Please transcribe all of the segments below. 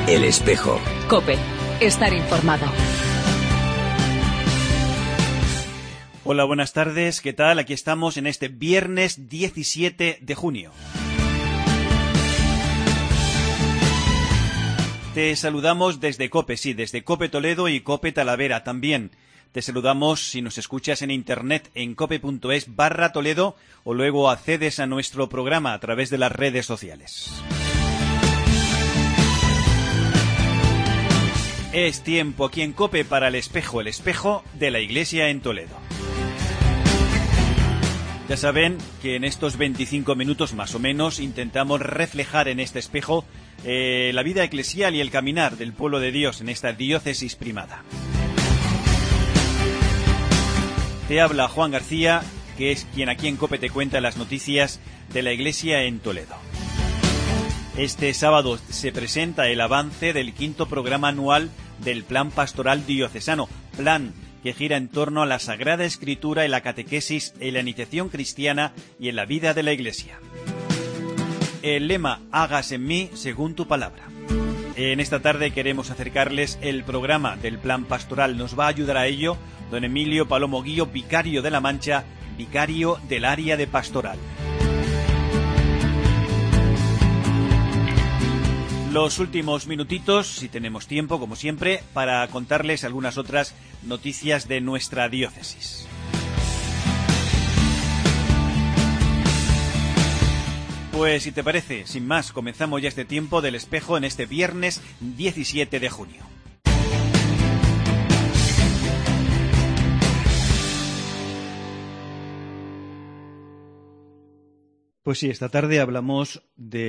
El Espejo. COPE. Estar informado. Hola, buenas tardes. ¿Qué tal? Aquí estamos en este viernes 17 de junio. Te saludamos desde COPE, sí, desde COPE Toledo y COPE Talavera también. Te saludamos si nos escuchas en internet en cope.es/Toledo o luego accedes a nuestro programa a través de las redes sociales. Es tiempo aquí en COPE para el espejo de la Iglesia en Toledo. Ya saben que en estos 25 minutos más o menos intentamos reflejar en este espejo la vida eclesial y el caminar del pueblo de Dios en esta diócesis primada. Te habla Juan García, que es quien aquí en COPE te cuenta las noticias de la Iglesia en Toledo. Este sábado se presenta el avance del 5º programa anual del Plan Pastoral Diocesano, plan que gira en torno a la Sagrada Escritura y la catequesis en la iniciación cristiana y en la vida de la Iglesia. El lema «Hágase en mí según tu palabra». En esta tarde queremos acercarles el programa del Plan Pastoral. Nos va a ayudar a ello don Emilio Palomo Guío, vicario de La Mancha, vicario del área de pastoral. Los últimos minutitos, si tenemos tiempo, como siempre, para contarles algunas otras noticias de nuestra diócesis. Pues si te parece, sin más, comenzamos ya este tiempo del espejo en este viernes 17 de junio. Pues sí, esta tarde hablamos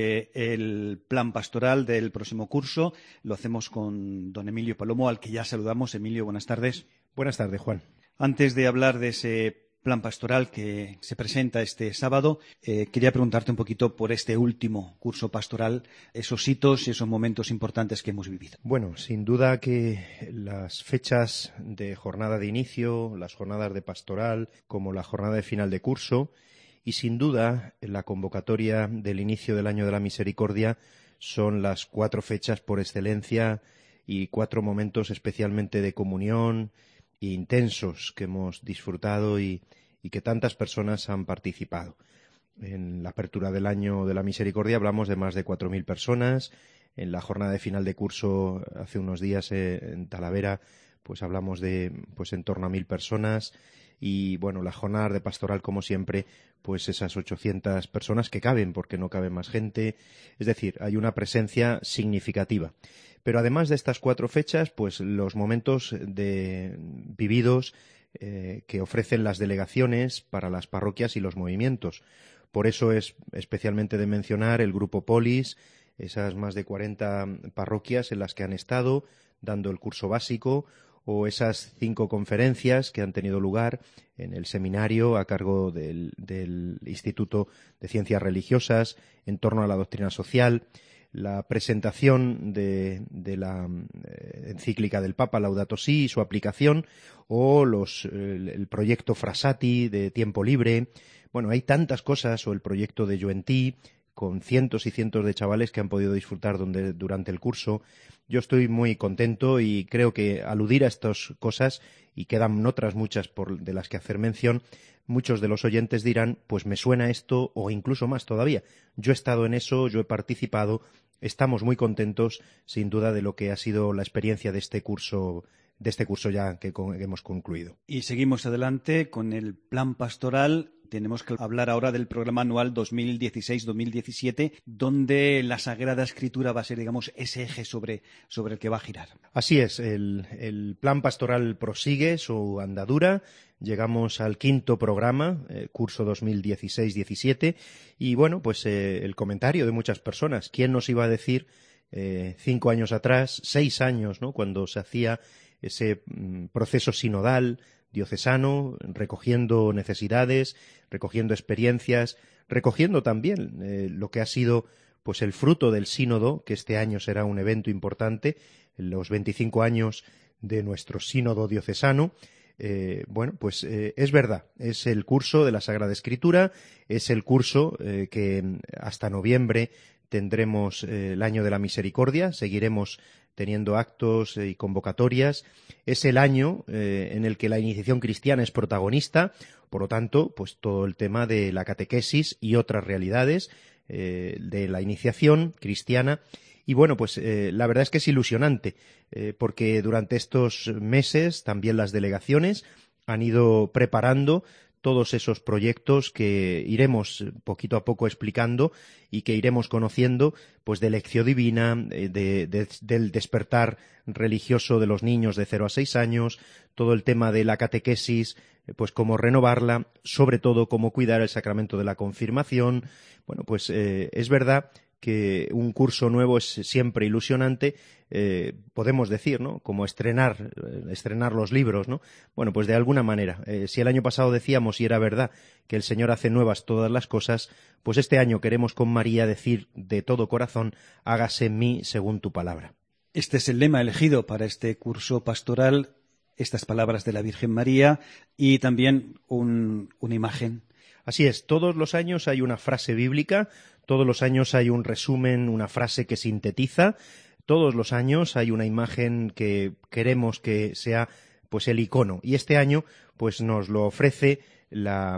del plan pastoral del próximo curso. Lo hacemos con don Emilio Palomo, al que ya saludamos. Emilio, buenas tardes. Buenas tardes, Juan. Antes de hablar de ese plan pastoral que se presenta este sábado, quería preguntarte un poquito por este último curso pastoral, esos hitos y esos momentos importantes que hemos vivido. Bueno, sin duda que las fechas de jornada de inicio, las jornadas de pastoral, como la jornada de final de curso, y sin duda la convocatoria del inicio del Año de la Misericordia son las 4 fechas por excelencia y 4 momentos especialmente de comunión e intensos que hemos disfrutado y que tantas personas han participado. En la apertura del Año de la Misericordia hablamos de más de 4.000 personas. En la jornada de final de curso hace unos días en Talavera pues hablamos de en torno a 1.000 personas. Y bueno, la jornada de pastoral, como siempre, pues esas 800 personas que caben, porque no cabe más gente. Es decir, hay una presencia significativa. Pero además de estas 4 fechas, pues los momentos vividos que ofrecen las delegaciones para las parroquias y los movimientos. Por eso es especialmente de mencionar el Grupo Polis, esas más de 40 parroquias en las que han estado dando el curso básico, o esas 5 conferencias que han tenido lugar en el seminario a cargo del Instituto de Ciencias Religiosas en torno a la doctrina social, la presentación de la encíclica del Papa Laudato Si y su aplicación, o el proyecto Frassati de tiempo libre. Bueno, hay tantas cosas, o el proyecto de Juventí, con cientos y cientos de chavales que han podido disfrutar durante el curso. Yo estoy muy contento y creo que aludir a estas cosas, y quedan otras muchas de las que hacer mención, muchos de los oyentes dirán, pues me suena esto, o incluso más todavía. Yo he estado en eso, yo he participado, estamos muy contentos, sin duda, de lo que ha sido la experiencia de este curso ya que hemos concluido. Y seguimos adelante con el plan pastoral. Tenemos que hablar ahora del programa anual 2016-2017, donde la Sagrada Escritura va a ser, digamos, ese eje sobre el que va a girar. Así es, el plan pastoral prosigue su andadura. Llegamos al 5º programa, curso 2016-17, y bueno, pues el comentario de muchas personas. ¿Quién nos iba a decir 5 años atrás, 6 años, ¿no?, cuando se hacía ese proceso sinodal diocesano, recogiendo necesidades, recogiendo experiencias, recogiendo también lo que ha sido pues el fruto del sínodo, que este año será un evento importante, los 25 años de nuestro sínodo diocesano. Es verdad, es el curso de la Sagrada Escritura, es el curso que hasta noviembre tendremos el año de la misericordia, seguiremos teniendo actos y convocatorias. Es el año en el que la iniciación cristiana es protagonista, por lo tanto, pues todo el tema de la catequesis y otras realidades de la iniciación cristiana. Y bueno, pues la verdad es que es ilusionante, porque durante estos meses también las delegaciones han ido preparando todos esos proyectos que iremos poquito a poco explicando y que iremos conociendo, pues de lección divina, del despertar religioso de los niños de 0 a 6 años, todo el tema de la catequesis, pues cómo renovarla, sobre todo cómo cuidar el sacramento de la confirmación. Bueno, pues es verdad que un curso nuevo es siempre ilusionante, podemos decir, ¿no? Como estrenar los libros, ¿no? Bueno, pues de alguna manera, si el año pasado decíamos, y era verdad, que el Señor hace nuevas todas las cosas, pues este año queremos con María decir de todo corazón, hágase en mí según tu palabra. Este es el lema elegido para este curso pastoral, estas palabras de la Virgen María y también una imagen. Así es, todos los años hay una frase bíblica, todos los años hay un resumen, una frase que sintetiza, todos los años hay una imagen que queremos que sea pues el icono. Y este año pues nos lo ofrece la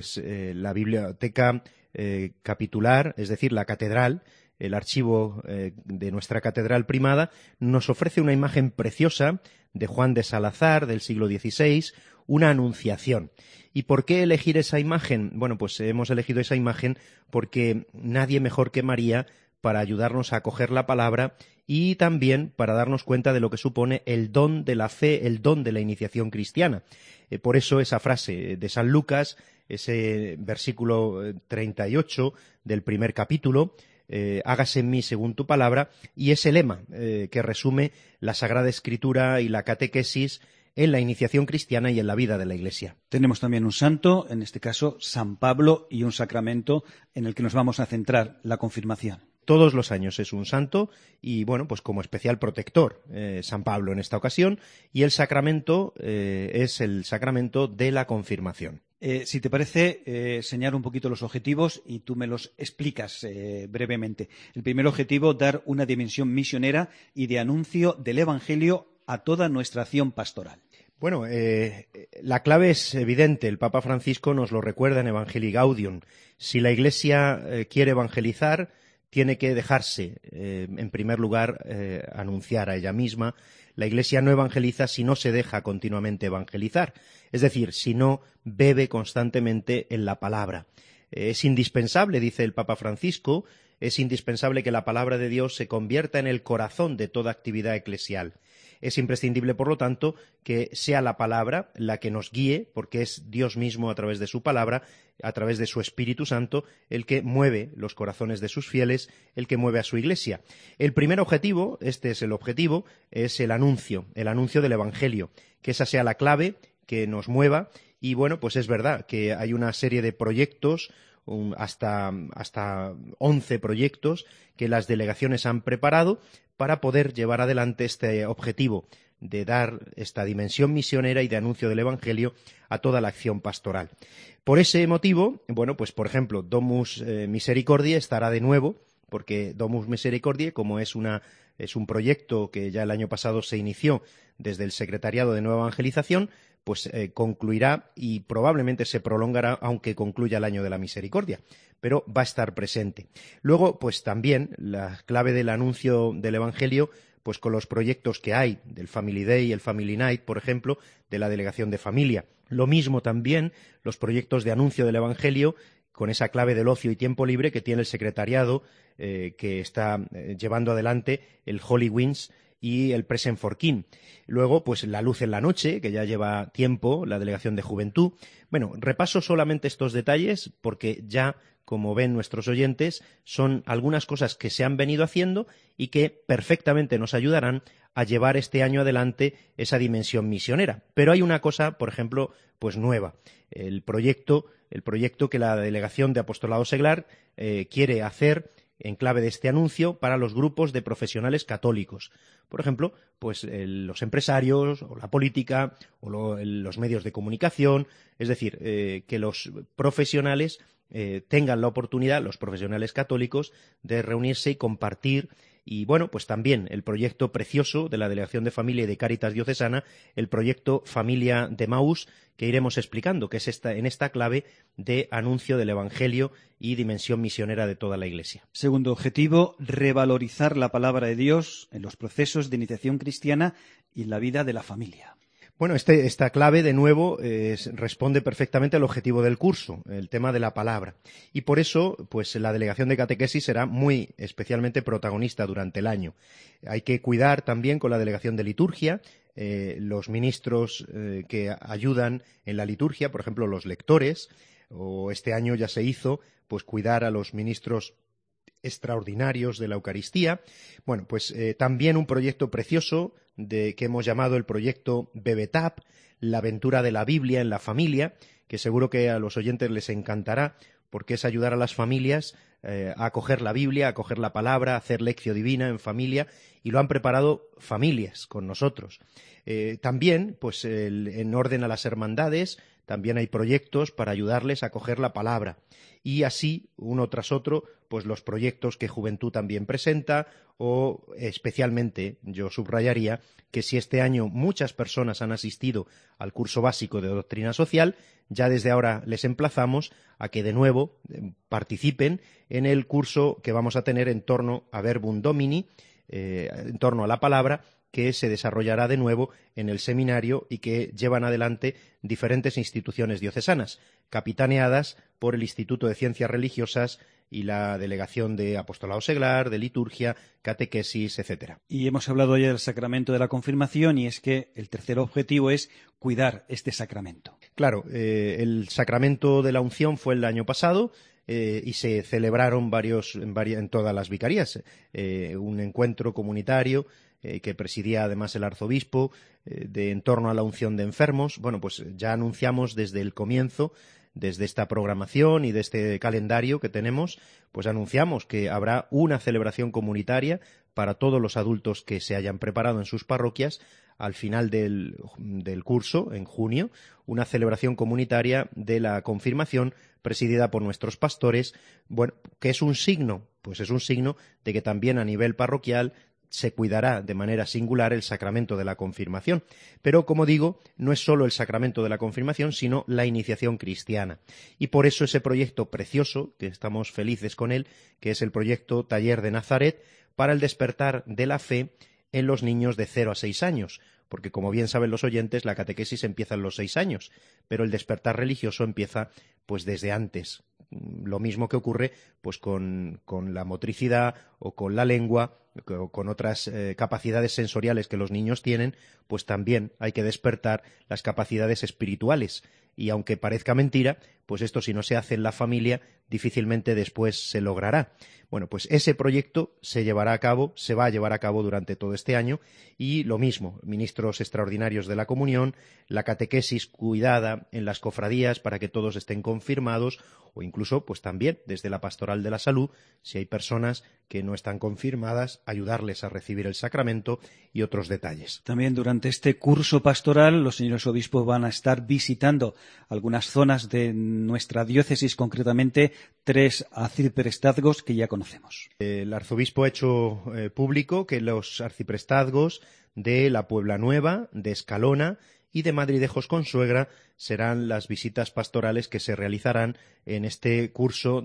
biblioteca capitular, es decir, la catedral. El archivo de nuestra catedral primada nos ofrece una imagen preciosa de Juan de Salazar del siglo XVI, una anunciación. ¿Y por qué elegir esa imagen? Bueno, pues hemos elegido esa imagen porque nadie mejor que María para ayudarnos a acoger la palabra y también para darnos cuenta de lo que supone el don de la fe, el don de la iniciación cristiana. Por eso esa frase de San Lucas, ese versículo 38 del primer capítulo, hágase en mí según tu palabra, y ese lema que resume la Sagrada Escritura y la catequesis en la iniciación cristiana y en la vida de la Iglesia. Tenemos también un santo, en este caso San Pablo, y un sacramento en el que nos vamos a centrar, la confirmación. Todos los años es un santo y, bueno, pues como especial protector, San Pablo en esta ocasión, y el sacramento es el sacramento de la confirmación. Si te parece, señalar un poquito los objetivos y tú me los explicas brevemente. El primer objetivo, dar una dimensión misionera y de anuncio del Evangelio a toda nuestra acción pastoral. Bueno, la clave es evidente. El Papa Francisco nos lo recuerda en Evangelii Gaudium. Si la Iglesia quiere evangelizar, tiene que dejarse, en primer lugar, anunciar a ella misma. La Iglesia no evangeliza si no se deja continuamente evangelizar, es decir, si no bebe constantemente en la palabra. Es indispensable, dice el Papa Francisco, es indispensable que la palabra de Dios se convierta en el corazón de toda actividad eclesial. Es imprescindible, por lo tanto, que sea la palabra la que nos guíe, porque es Dios mismo a través de su palabra, a través de su Espíritu Santo, el que mueve los corazones de sus fieles, el que mueve a su Iglesia. El primer objetivo, este es el objetivo, es el anuncio del Evangelio, que esa sea la clave que nos mueva. Y bueno, pues es verdad que hay una serie de proyectos, hasta 11 proyectos que las delegaciones han preparado para poder llevar adelante este objetivo de dar esta dimensión misionera y de anuncio del Evangelio a toda la acción pastoral. Por ese motivo, bueno, pues por ejemplo, Domus Misericordiae estará de nuevo, porque Domus Misericordiae, como es un proyecto que ya el año pasado se inició desde el Secretariado de Nueva Evangelización, pues concluirá y probablemente se prolongará aunque concluya el año de la misericordia, pero va a estar presente. Luego, pues también la clave del anuncio del Evangelio, pues con los proyectos que hay del Family Day y el Family Night, por ejemplo, de la Delegación de Familia. Lo mismo también los proyectos de anuncio del Evangelio con esa clave del ocio y tiempo libre que tiene el secretariado que está llevando adelante el Holy Winds y el Present for King. Luego, pues la luz en la noche, que ya lleva tiempo, la Delegación de Juventud. Bueno, repaso solamente estos detalles porque ya, como ven nuestros oyentes, son algunas cosas que se han venido haciendo y que perfectamente nos ayudarán a llevar este año adelante esa dimensión misionera. Pero hay una cosa, por ejemplo, pues nueva. El proyecto que la Delegación de Apostolado Seglar quiere hacer en clave de este anuncio para los grupos de profesionales católicos. Por ejemplo, pues los empresarios o la política o los medios de comunicación, es decir, que los profesionales tengan la oportunidad, los profesionales católicos, de reunirse y compartir. Y bueno, pues también el proyecto precioso de la Delegación de Familia y de Cáritas Diocesana, el proyecto Familia de Maús, que iremos explicando, que es en esta clave de anuncio del Evangelio y dimensión misionera de toda la Iglesia. Segundo objetivo, revalorizar la palabra de Dios en los procesos de iniciación cristiana y en la vida de la familia. Bueno, esta clave, de nuevo, responde perfectamente al objetivo del curso, el tema de la palabra. Y por eso, pues la Delegación de Catequesis será muy especialmente protagonista durante el año. Hay que cuidar también con la Delegación de Liturgia, los ministros que ayudan en la liturgia, por ejemplo, los lectores, o este año ya se hizo, pues cuidar a los ministros extraordinarios de la Eucaristía. Bueno, pues también un proyecto precioso que hemos llamado el proyecto Bebetap, la aventura de la Biblia en la familia, que seguro que a los oyentes les encantará, porque es ayudar a las familias a acoger la Biblia, a acoger la palabra, a hacer lección divina en familia, y lo han preparado familias con nosotros. También, pues en orden a las hermandades, también hay proyectos para ayudarles a acoger la palabra. Y así, uno tras otro, pues los proyectos que Juventud también presenta, o especialmente yo subrayaría que si este año muchas personas han asistido al curso básico de Doctrina Social, ya desde ahora les emplazamos a que de nuevo participen en el curso que vamos a tener en torno a Verbum Domini, en torno a la palabra, que se desarrollará de nuevo en el seminario y que llevan adelante diferentes instituciones diocesanas, capitaneadas por el Instituto de Ciencias Religiosas y la Delegación de Apostolado Seglar, de Liturgia, Catequesis, etcétera. Y hemos hablado ya del sacramento de la confirmación, y es que el tercer objetivo es cuidar este sacramento. Claro, el sacramento de la unción fue el año pasado, y se celebraron en todas las vicarías, un encuentro comunitario que presidía además el arzobispo, en torno a la unción de enfermos. Bueno, pues ya anunciamos desde el comienzo, desde esta programación y de este calendario que tenemos, pues anunciamos que habrá una celebración comunitaria para todos los adultos que se hayan preparado en sus parroquias al final del curso, en junio, una celebración comunitaria de la confirmación presidida por nuestros pastores. Bueno, ¿qué es un signo? Pues es un signo de que también a nivel parroquial se cuidará de manera singular el sacramento de la confirmación. Pero, como digo, no es solo el sacramento de la confirmación, sino la iniciación cristiana. Y por eso ese proyecto precioso, que estamos felices con él, que es el proyecto Taller de Nazaret, para el despertar de la fe en los niños de 0 a 6 años. Porque, como bien saben los oyentes, la catequesis empieza en los 6 años, pero el despertar religioso empieza pues desde antes. Lo mismo que ocurre pues con la motricidad o con la lengua o con otras capacidades sensoriales que los niños tienen, pues también hay que despertar las capacidades espirituales. Y aunque parezca mentira, pues esto si no se hace en la familia, difícilmente después se logrará. Bueno, pues ese proyecto se va a llevar a cabo durante todo este año, y lo mismo, ministros extraordinarios de la comunión, la catequesis cuidada en las cofradías para que todos estén confirmados, o incluso, pues también, desde la pastoral de la salud, si hay personas que no están confirmadas, ayudarles a recibir el sacramento y otros detalles. También durante este curso pastoral, los señores obispos van a estar visitando algunas zonas de nuestra diócesis, concretamente 3 arciprestazgos que ya conocemos. El arzobispo ha hecho público que los arciprestazgos de la Puebla Nueva, de Escalona y de Madridejos con Suegra serán las visitas pastorales que se realizarán en este curso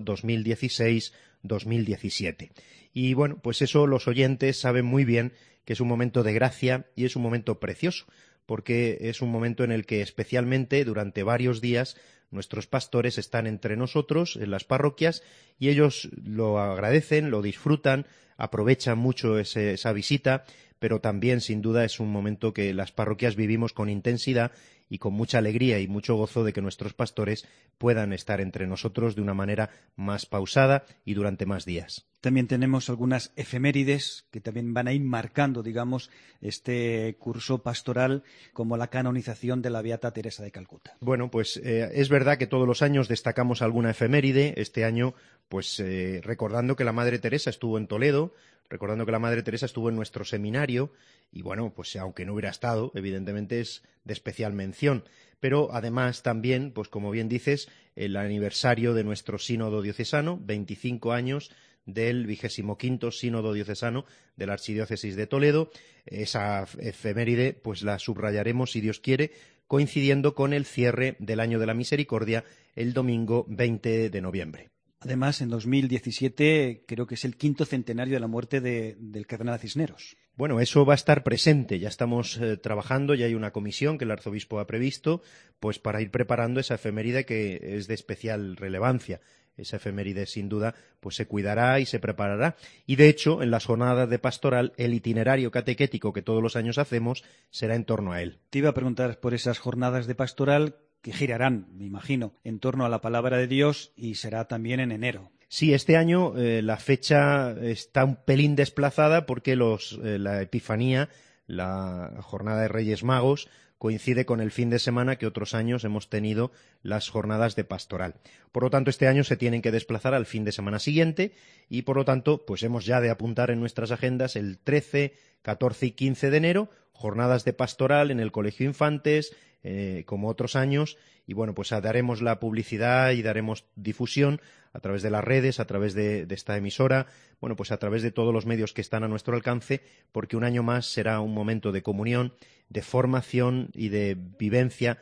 2016-2017. Y bueno, pues eso los oyentes saben muy bien que es un momento de gracia y es un momento precioso, porque es un momento en el que especialmente durante varios días nuestros pastores están entre nosotros en las parroquias y ellos lo agradecen, lo disfrutan, aprovechan mucho esa visita, pero también sin duda es un momento que las parroquias vivimos con intensidad y con mucha alegría y mucho gozo de que nuestros pastores puedan estar entre nosotros de una manera más pausada y durante más días. También tenemos algunas efemérides que también van a ir marcando, digamos, este curso pastoral, como la canonización de la Beata Teresa de Calcuta. Bueno, pues es verdad que todos los años destacamos alguna efeméride. Este año, pues recordando que la Madre Teresa estuvo en Toledo, recordando que la Madre Teresa estuvo en nuestro seminario, y bueno, pues aunque no hubiera estado, evidentemente es de especial mención. Pero además también, pues como bien dices, el aniversario de nuestro sínodo diocesano, 25 años del 25º sínodo diocesano de la Archidiócesis de Toledo. Esa efeméride pues la subrayaremos, si Dios quiere, coincidiendo con el cierre del Año de la Misericordia el domingo 20 de noviembre. Además, en 2017 creo que es el 5º centenario de la muerte del cardenal Cisneros. Bueno, eso va a estar presente. Ya estamos trabajando, ya hay una comisión que el arzobispo ha previsto, pues para ir preparando esa efeméride que es de especial relevancia. Esa efeméride, sin duda, pues se cuidará y se preparará. Y, de hecho, en las jornadas de pastoral, el itinerario catequético que todos los años hacemos será en torno a él. Te iba a preguntar por esas jornadas de pastoral que girarán, me imagino, en torno a la palabra de Dios y será también en enero. Sí, este año la fecha está un pelín desplazada porque la Epifanía, la jornada de Reyes Magos, coincide con el fin de semana que otros años hemos tenido las jornadas de pastoral. Por lo tanto, este año se tienen que desplazar al fin de semana siguiente y, por lo tanto, pues hemos ya de apuntar en nuestras agendas el 13, 14 y 15 de enero, jornadas de pastoral en el Colegio Infantes, como otros años, y bueno, pues daremos la publicidad y daremos difusión a través de las redes, a través de esta emisora, bueno, pues a través de todos los medios que están a nuestro alcance, porque un año más será un momento de comunión, de formación y de vivencia,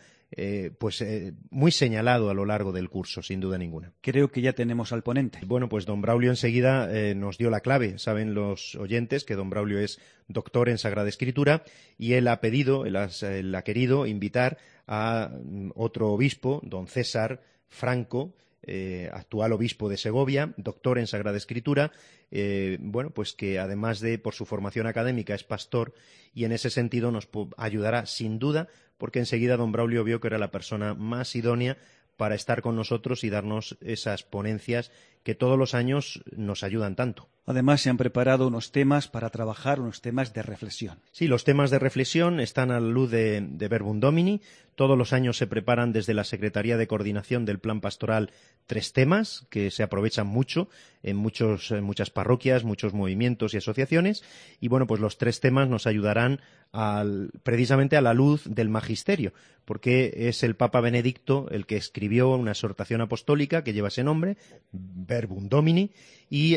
muy señalado a lo largo del curso, sin duda ninguna. Creo que ya tenemos al ponente. Bueno, pues don Braulio enseguida nos dio la clave. Saben los oyentes que don Braulio es doctor en Sagrada Escritura y él ha querido invitar a otro obispo, don César Franco, actual obispo de Segovia, doctor en Sagrada Escritura, pues que además de por su formación académica es pastor y en ese sentido nos ayudará sin duda, porque enseguida don Braulio vio que era la persona más idónea para estar con nosotros y darnos esas ponencias que todos los años nos ayudan tanto. Además, se han preparado unos temas para trabajar, unos temas de reflexión. Sí, los temas de reflexión están a la luz de Verbum Domini. Todos los años se preparan desde la Secretaría de Coordinación del Plan Pastoral 3 temas que se aprovechan mucho en muchas parroquias, muchos movimientos y asociaciones. Y bueno, pues los 3 temas nos ayudarán precisamente a la luz del magisterio, porque es el Papa Benedicto el que escribió una exhortación apostólica que lleva ese nombre, Verbum Domini, y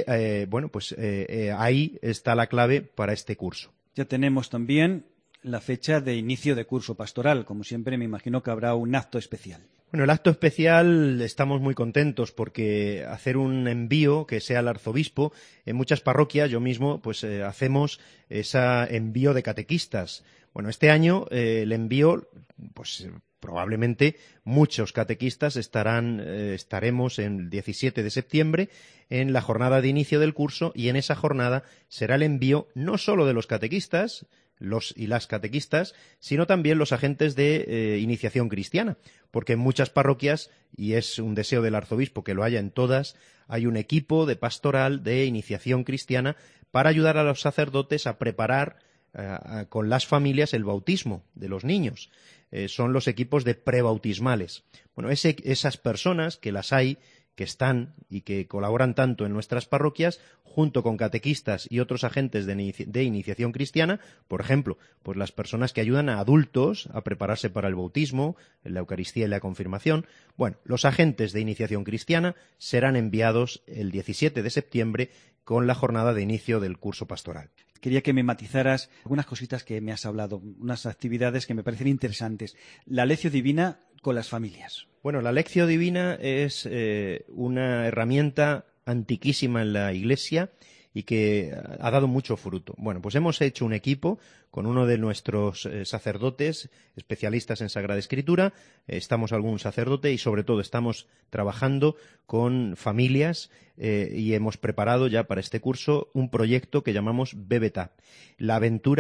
ahí está la clave para este curso. Ya tenemos también la fecha de inicio de curso pastoral. Como siempre, me imagino que habrá un acto especial. Bueno, el acto especial estamos muy contentos porque hacer un envío que sea el arzobispo, en muchas parroquias, yo mismo, pues hacemos ese envío de catequistas. Bueno, este año el envío, pues probablemente muchos catequistas estaremos el 17 de septiembre en la jornada de inicio del curso y en esa jornada será el envío no solo de los catequistas, los y las catequistas, sino también los agentes de iniciación cristiana, porque en muchas parroquias, y es un deseo del arzobispo que lo haya en todas, hay un equipo de pastoral de iniciación cristiana para ayudar a los sacerdotes a preparar con las familias el bautismo de los niños. Son los equipos de prebautismales. Bueno, esas personas que las hay, que están y que colaboran tanto en nuestras parroquias, junto con catequistas y otros agentes de iniciación cristiana, por ejemplo, pues las personas que ayudan a adultos a prepararse para el bautismo, la Eucaristía y la confirmación. Bueno, los agentes de iniciación cristiana serán enviados el 17 de septiembre con la jornada de inicio del curso pastoral. Quería que me matizaras algunas cositas que me has hablado, unas actividades que me parecen interesantes. La Lectio Divina con las familias. Bueno, la Lectio Divina es una herramienta antiquísima en la Iglesia y que ha dado mucho fruto. Bueno, pues hemos hecho un equipo con uno de nuestros sacerdotes, especialistas en Sagrada Escritura, estamos algún sacerdote y sobre todo estamos trabajando con familias y hemos preparado ya para este curso un proyecto que llamamos Bébeta, la aventura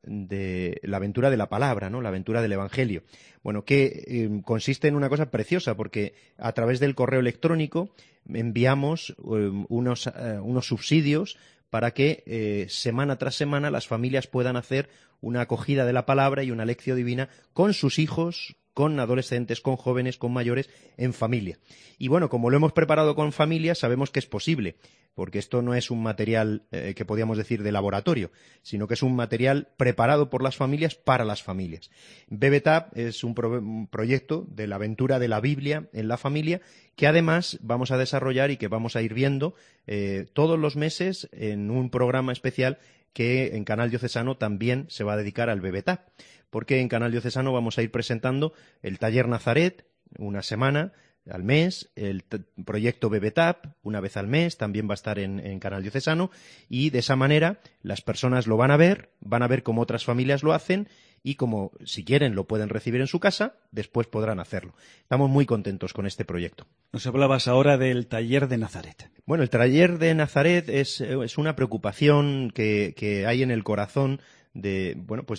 de la palabra, ¿no? La aventura del Evangelio. Bueno, que consiste en una cosa preciosa, porque a través del correo electrónico enviamos unos subsidios para que semana tras semana las familias puedan hacer una acogida de la palabra y una lección divina con sus hijos, con adolescentes, con jóvenes, con mayores, en familia. Y bueno, como lo hemos preparado con familia, sabemos que es posible, porque esto no es un material que podríamos decir de laboratorio, sino que es un material preparado por las familias para las familias. BBTAP es un proyecto de la aventura de la Biblia en la familia, que además vamos a desarrollar y que vamos a ir viendo todos los meses en un programa especial que en Canal Diocesano también se va a dedicar al BBTAP, porque en Canal Diocesano vamos a ir presentando el Taller Nazaret una semana al mes, el proyecto BBTAP una vez al mes, también va a estar en Canal Diocesano, y de esa manera las personas lo van a ver cómo otras familias lo hacen, y como si quieren lo pueden recibir en su casa, después podrán hacerlo. Estamos muy contentos con este proyecto. Nos hablabas ahora del Taller de Nazaret. Bueno, el Taller de Nazaret es una preocupación que hay en el corazón de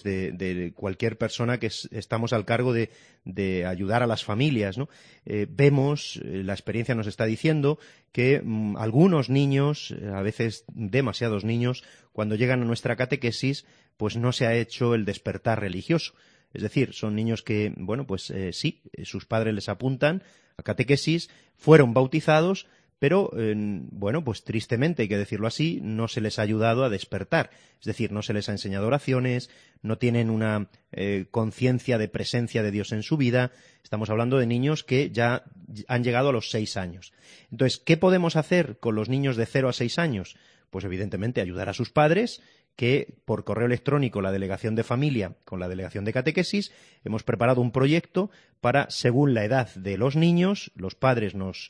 cualquier persona que estamos al cargo de ayudar a las familias, ¿no? Vemos, la experiencia nos está diciendo que algunos niños, a veces demasiados niños, cuando llegan a nuestra catequesis, pues no se ha hecho el despertar religioso. Es decir, son niños que, sí, sus padres les apuntan a catequesis, fueron bautizados, pero, tristemente, hay que decirlo así, no se les ha ayudado a despertar. Es decir, no se les ha enseñado oraciones, no tienen una conciencia de presencia de Dios en su vida. Estamos hablando de niños que ya han llegado a los 6 años. Entonces, ¿qué podemos hacer con los niños de 0 a 6 años? Pues, evidentemente, ayudar a sus padres, que por correo electrónico la delegación de familia con la delegación de catequesis hemos preparado un proyecto para, según la edad de los niños, los padres nos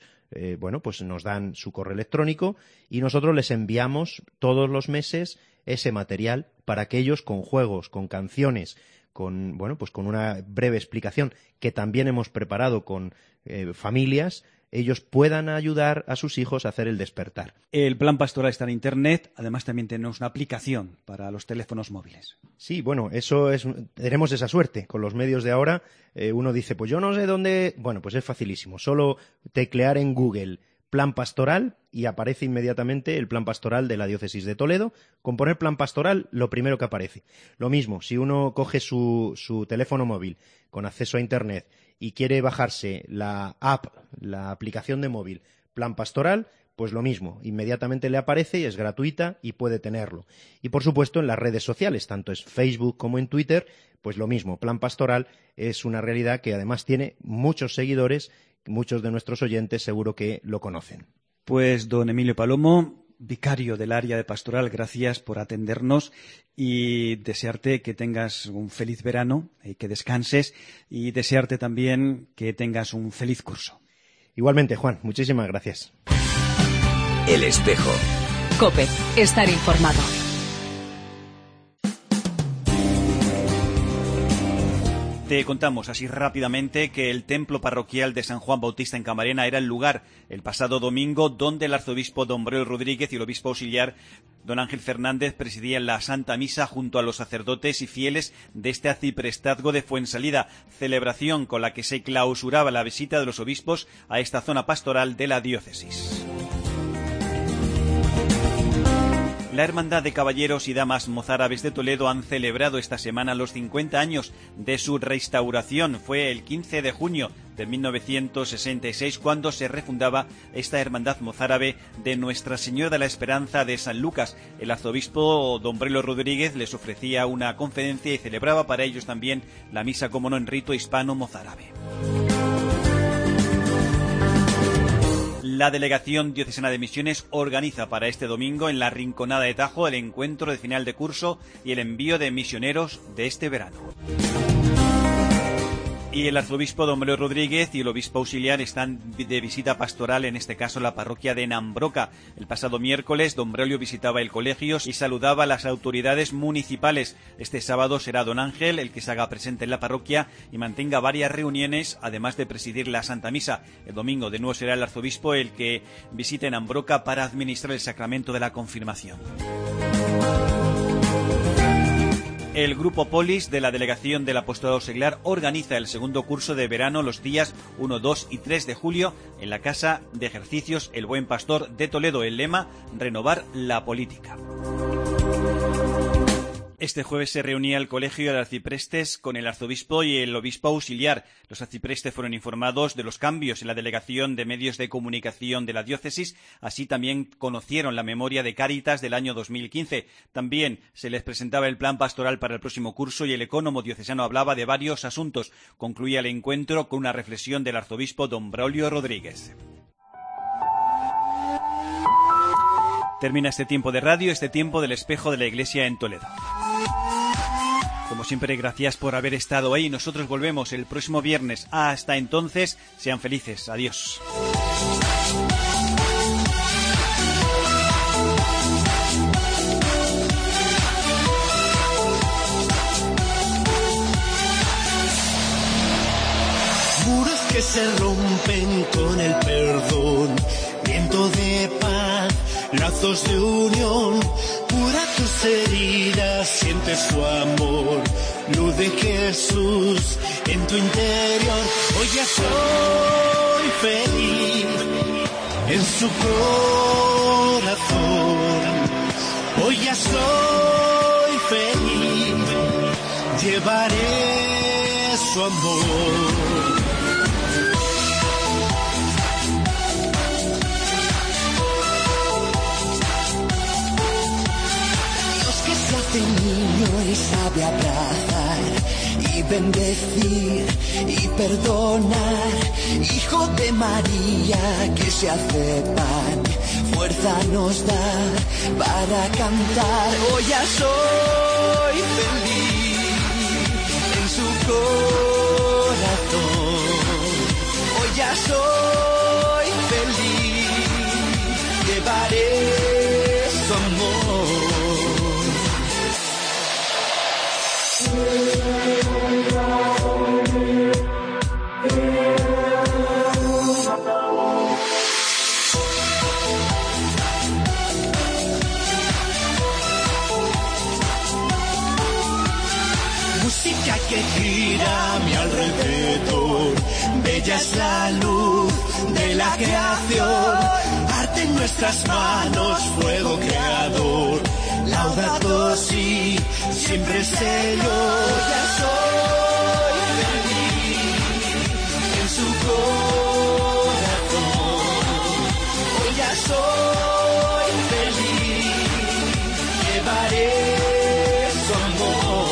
dan su correo electrónico y nosotros les enviamos todos los meses ese material para que ellos, con juegos, con canciones, con una breve explicación que también hemos preparado con familias, ellos puedan ayudar a sus hijos a hacer el despertar. El plan pastoral está en Internet, además también tenemos una aplicación para los teléfonos móviles. Sí, bueno, tenemos esa suerte. Con los medios de ahora, uno dice, pues yo no sé dónde. Bueno, pues es facilísimo. Solo teclear en Google plan pastoral y aparece inmediatamente el plan pastoral de la diócesis de Toledo. Con poner plan pastoral, lo primero que aparece. Lo mismo, si uno coge su teléfono móvil con acceso a Internet y quiere bajarse la aplicación de móvil Plan Pastoral, pues lo mismo, inmediatamente le aparece y es gratuita y puede tenerlo. Y por supuesto en las redes sociales, tanto en Facebook como en Twitter, pues lo mismo, Plan Pastoral es una realidad que además tiene muchos seguidores, muchos de nuestros oyentes seguro que lo conocen. Pues don Emilio Palomo, vicario del área de pastoral, gracias por atendernos y desearte que tengas un feliz verano, que descanses y desearte también que tengas un feliz curso. Igualmente, Juan, muchísimas gracias. El Espejo. COPE, estar informado. Te contamos así rápidamente que el templo parroquial de San Juan Bautista en Camarena era el lugar el pasado domingo donde el arzobispo don Braulio Rodríguez y el obispo auxiliar don Ángel Fernández presidían la Santa Misa junto a los sacerdotes y fieles de este arciprestazgo de Fuensalida, celebración con la que se clausuraba la visita de los obispos a esta zona pastoral de la diócesis. La Hermandad de Caballeros y Damas Mozárabes de Toledo han celebrado esta semana los 50 años de su restauración. Fue el 15 de junio de 1966 cuando se refundaba esta Hermandad Mozárabe de Nuestra Señora de la Esperanza de San Lucas. El arzobispo don Braulio Rodríguez les ofrecía una conferencia y celebraba para ellos también la misa, como no, en rito hispano-mozárabe. La Delegación Diocesana de Misiones organiza para este domingo en la Rinconada de Tajo el encuentro de final de curso y el envío de misioneros de este verano. Y el arzobispo don Braulio Rodríguez y el obispo auxiliar están de visita pastoral, en este caso la parroquia de Nambroca. El pasado miércoles don Braulio visitaba el colegio y saludaba a las autoridades municipales. Este sábado será don Ángel el que se haga presente en la parroquia y mantenga varias reuniones, además de presidir la Santa Misa. El domingo de nuevo será el arzobispo el que visite Nambroca para administrar el sacramento de la confirmación. El Grupo Polis de la Delegación del Apostolado Seglar organiza el segundo curso de verano los días 1, 2 y 3 de julio en la Casa de Ejercicios El Buen Pastor de Toledo. El lema: renovar la política. Este jueves se reunía el Colegio de Arciprestes con el arzobispo y el obispo auxiliar. Los arciprestes fueron informados de los cambios en la Delegación de Medios de Comunicación de la diócesis. Así también conocieron la memoria de Cáritas del año 2015. También se les presentaba el plan pastoral para el próximo curso y el ecónomo diocesano hablaba de varios asuntos. Concluía el encuentro con una reflexión del arzobispo don Braulio Rodríguez. Termina este tiempo de radio, este tiempo del espejo de la Iglesia en Toledo. Como siempre, gracias por haber estado ahí. Nosotros volvemos el próximo viernes. Hasta entonces, sean felices. Adiós. Muros que se rompen con el perdón, viento de paz, lazos de unión, cura tus heridas, siente su amor, luz de Jesús en tu interior. Hoy ya soy feliz en su corazón, hoy ya soy feliz, llevaré su amor. Niño y sabe abrazar y bendecir y perdonar, Hijo de María que se hace pan, fuerza nos da para cantar. Hoy ya soy feliz en su corazón, hoy ya soy feliz, llevaré su amor. Música que gira a mi alrededor, bella es la luz de la creación, arte en nuestras manos, fuego creador, Laudato Si, siempre Señor. Ya soy feliz en su corazón, hoy ya soy feliz, llevaré su amor.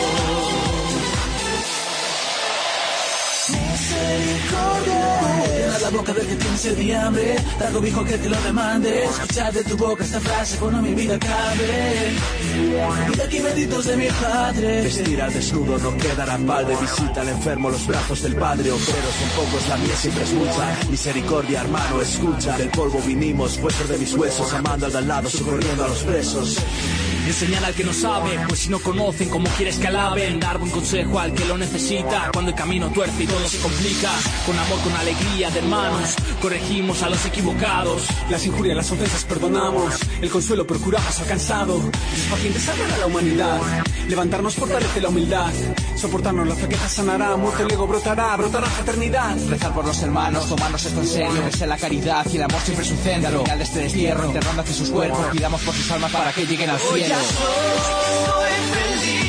Misericordia, llena la boca del que tiene sed y hambre, da cobijo al que te lo demande, escuchar de tu boca esta frase cuando mi vida cabe. Y de aquí benditos de mi Padre. Vestir al desnudo no quedará en balde, visita al enfermo los brazos del Padre. Obreros son pocos, la mía siempre es mucha. Misericordia, hermano, escucha. Del polvo vinimos, huesos de mis huesos, amando al de al lado, socorriendo a los presos. Enseñar al que no sabe, pues si no conocen, ¿cómo quieres que alaben? Dar buen consejo al que lo necesita, cuando el camino tuerce y todo se complica. Con amor, con alegría de hermanos, corregimos a los equivocados. Las injurias, las ofensas perdonamos, el consuelo procuramos al cansado. Los pacientes salvan a la humanidad, levantarnos fortalece la humildad. Soportarnos la flaqueza sanará, muerto el ego brotará fraternidad. Rezar por los hermanos, tomarnos esto en serio, que sea la caridad y el amor siempre su centro. Al final de este destierro, enterrando hacia sus cuerpos, pidamos por sus almas para que lleguen al cielo. Hoy ya soy feliz